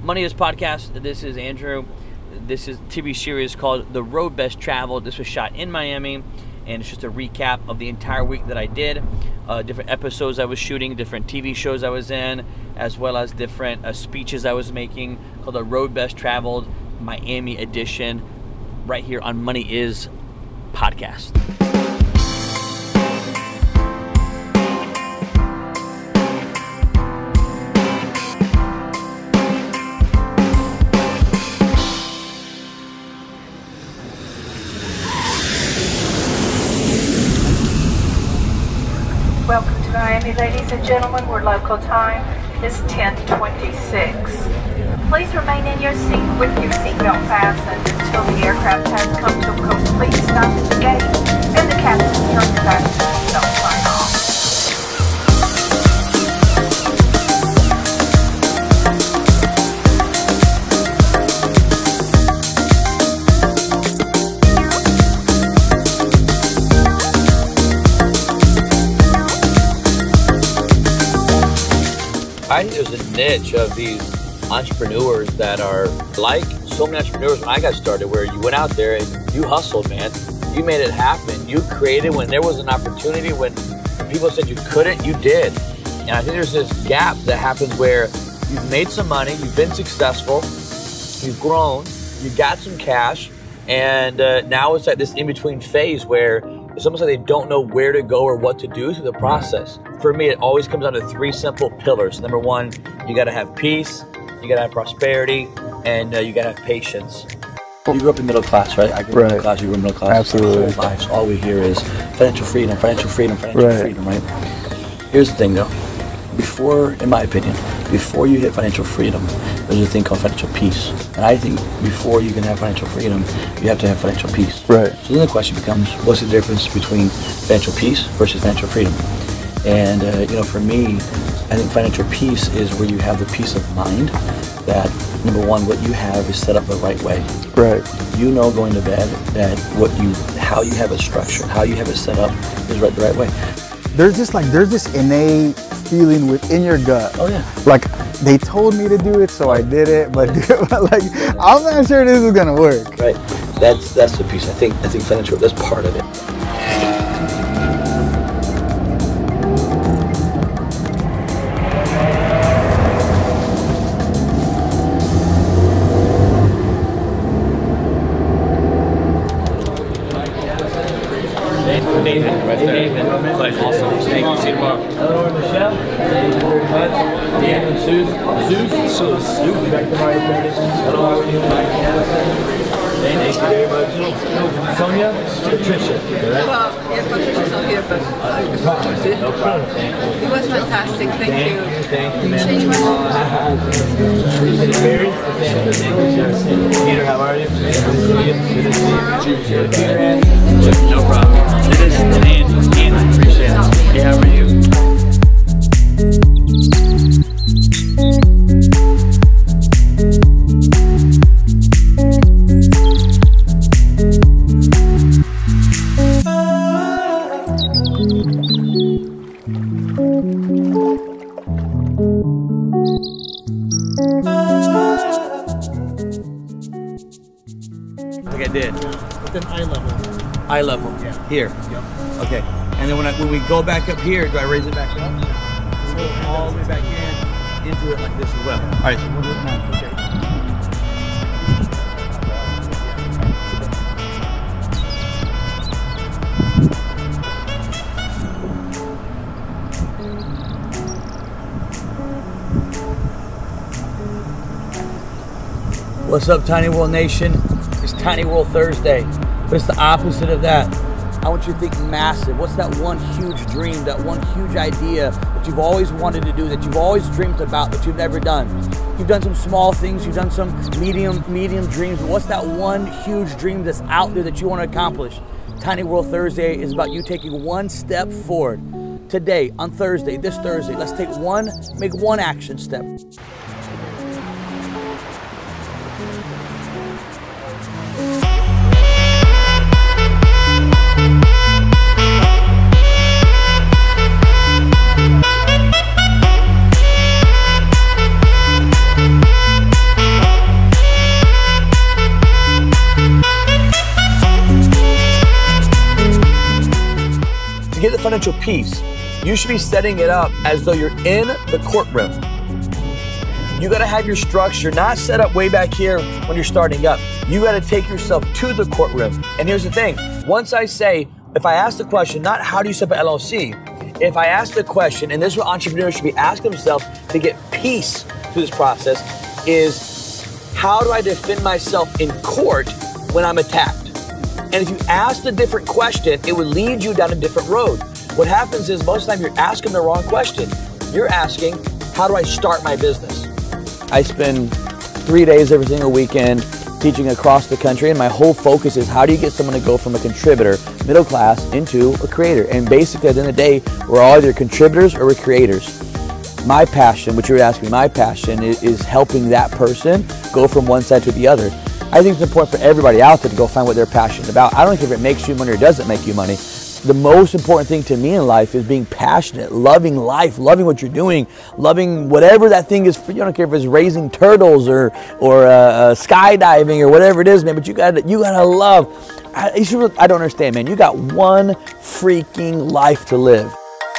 Money Is Podcast. This is Andrew. This is TV series called The Road Best Traveled. This was shot in Miami, and it's just a recap of the entire week that I did. Different episodes I was shooting, different TV shows I was in, as well as different speeches I was making, called The Road Best Traveled Miami Edition, right here on Money Is Podcast. Welcome to Miami, ladies and gentlemen, where local time is 10:26. Please remain in your seat with your seatbelt fastened until the aircraft has come to a complete stop at the gate and the captain turns back to the seatbelt sign off. I think there's a niche of these entrepreneurs that are like so many entrepreneurs when I got started, where you went out there and you hustled, man. You made it happen. You created when there was an opportunity, when people said you couldn't, you did. And I think there's this gap that happens where you've made some money, you've been successful, you've grown, you got some cash, and now it's at this in-between phase where it's almost like they don't know where to go or what to do through the process. For me, it always comes down to three simple pillars. Number one, you got to have peace, you got to have prosperity, and you got to have patience. You grew up in middle class, right? I grew up in middle class, you grew up in middle class. Absolutely. Our whole lives, all we hear is financial freedom, financial freedom, financial freedom, right? Here's the thing, though. Before, in my opinion, before you hit financial freedom, there's a thing called financial peace. And I think before you can have financial freedom, you have to have financial peace. Right. So then the question becomes, what's the difference between financial peace versus financial freedom? And, for me, I think financial peace is where you have the peace of mind that, number one, what you have is set up the right way. Right. You know going to bed that how you have it structured, how you have it set up is the right way. There's this innate feeling within your gut. Oh yeah. Like they told me to do it, so I did it. But like I'm not sure this is gonna work. Right. That's the piece. I think financial. That's part of it. David, right there. David. Awesome. Thank you. See you tomorrow. Hello, Michelle. Thank you very much. Dan and Suze. Back to my opinion. Hello, how are you? Thank you very much. Sonia? Patricia. Well, yes, Patricia's not here, but No problem. Thank you. it was fantastic. Thank you. Thank you, man. Change my life. Mary? Thank you, sir. Peter, how are you? Good to see you. Peter, no problem. It is Andy. Appreciate it. Hey, how are you? Like I did. With an eye level. Eye level. Yeah. Here. Yep. Okay. And then when we go back up here, do I raise it back up? So go all the way back into it like this as well. All right. So we'll do it now. Okay. What's up, Tiny World Nation? It's Tiny World Thursday, but it's the opposite of that. I want you to think massive. What's that one huge dream, that one huge idea that you've always wanted to do, that you've always dreamed about, but you've never done? You've done some small things, you've done some medium dreams, but what's that one huge dream that's out there that you want to accomplish? Tiny World Thursday is about you taking one step forward. Today, on Thursday, this Thursday, let's make one action step. financial peace, you should be setting it up as though you're in the courtroom. You gotta have your structure not set up way back here when you're starting up. You gotta take yourself to the courtroom. And here's the thing, once I say, if I ask the question, not how do you set up an LLC, if I ask the question, and this is what entrepreneurs should be asking themselves to get peace through this process, is how do I defend myself in court when I'm attacked? And if you ask a different question, it would lead you down a different road. What happens is most of the time you're asking the wrong question. You're asking, how do I start my business? I spend 3 days every single weekend teaching across the country, and my whole focus is how do you get someone to go from a contributor, middle class, into a creator? And basically at the end of the day, we're all either contributors or we're creators. My passion, which you were asking me, my passion is helping that person go from one side to the other. I think it's important for everybody out there to go find what they're passionate about. I don't care if it makes you money or doesn't make you money. The most important thing to me in life is being passionate, loving life, loving what you're doing, loving whatever that thing is for you. I don't care if it's raising turtles or skydiving or whatever it is, man, but you gotta love. I don't understand, man. You got one freaking life to live.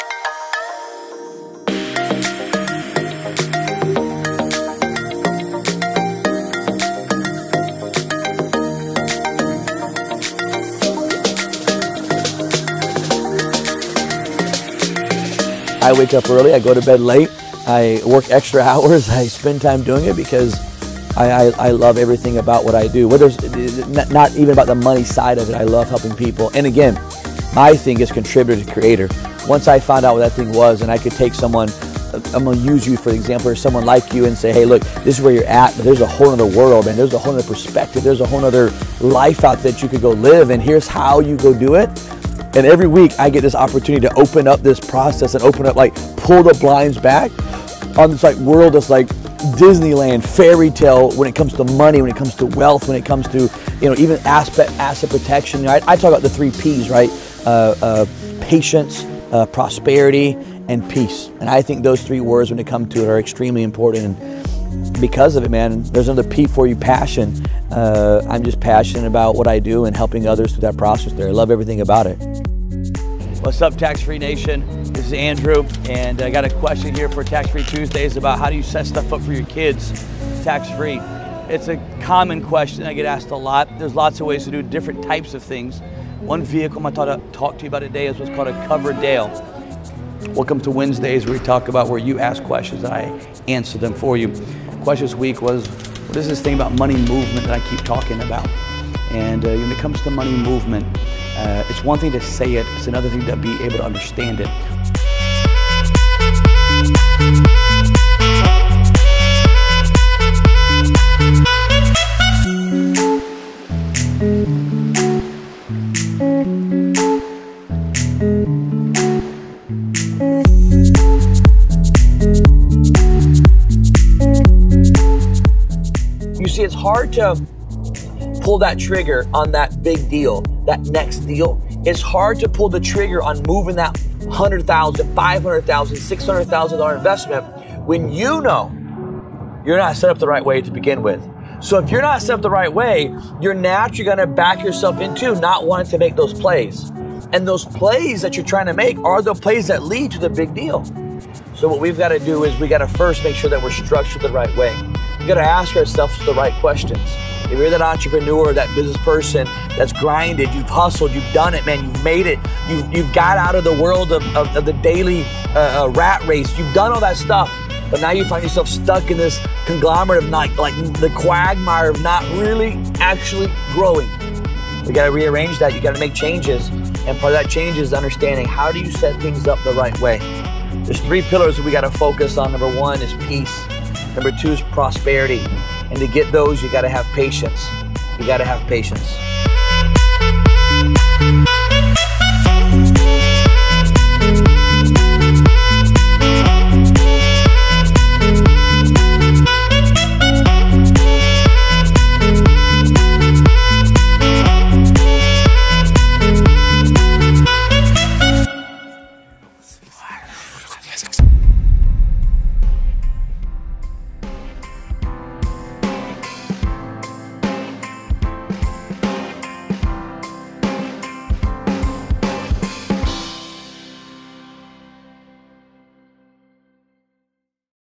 I wake up early, I go to bed late, I work extra hours, I spend time doing it because I love everything about what I do. Whether it's not even about the money side of it, I love helping people. And again, my thing is contributor to creator. Once I found out what that thing was and I could take someone, I'm gonna use you for example, or someone like you and say, hey look, this is where you're at, but there's a whole other world and there's a whole other perspective, there's a whole other life out there that you could go live, and here's how you go do it. And every week I get this opportunity to open up this process and open up, like pull the blinds back on this like world that's like Disneyland, fairy tale when it comes to money, when it comes to wealth, when it comes to, you know, even asset protection. You know, I talk about the 3 P's, right? Patience, prosperity, and peace. And I think those 3 words when it comes to it are extremely important. And because of it, man, there's another P for you, passion. I'm just passionate about what I do and helping others through that process there. I love everything about it. What's up, Tax Free Nation? This is Andrew, and I got a question here for Tax Free Tuesdays about how do you set stuff up for your kids tax free. It's a common question I get asked a lot. There's lots of ways to do different types of things. One vehicle I'm going to talk to you about today is what's called a covered deal. Welcome to Wednesdays, where we talk about where you ask questions and I answer them for you. Question this week was, what is this thing about money movement that I keep talking about? And when it comes to money movement, it's one thing to say it, it's another thing to be able to understand it. You see, it's hard to pull that trigger on that big deal, that next deal. It's hard to pull the trigger on moving that $100,000, $500,000, $600,000 investment when you know you're not set up the right way to begin with. So if you're not set up the right way, you're naturally going to back yourself into not wanting to make those plays. And those plays that you're trying to make are the plays that lead to the big deal. So what we've got to do is we got to first make sure that we're structured the right way. We got to ask ourselves the right questions. If you're that entrepreneur, that business person that's grinded, you've hustled, you've done it, man, you've made it, you've got out of the world of the daily rat race, you've done all that stuff, but now you find yourself stuck in this conglomerate of not, like the quagmire of not really actually growing. We got to rearrange that. You got to make changes, and part of that change is understanding how do you set things up the right way. There's 3 pillars that we got to focus on. Number 1 is peace. Number 2 is prosperity. And to get those, you got to have patience. You got to have patience.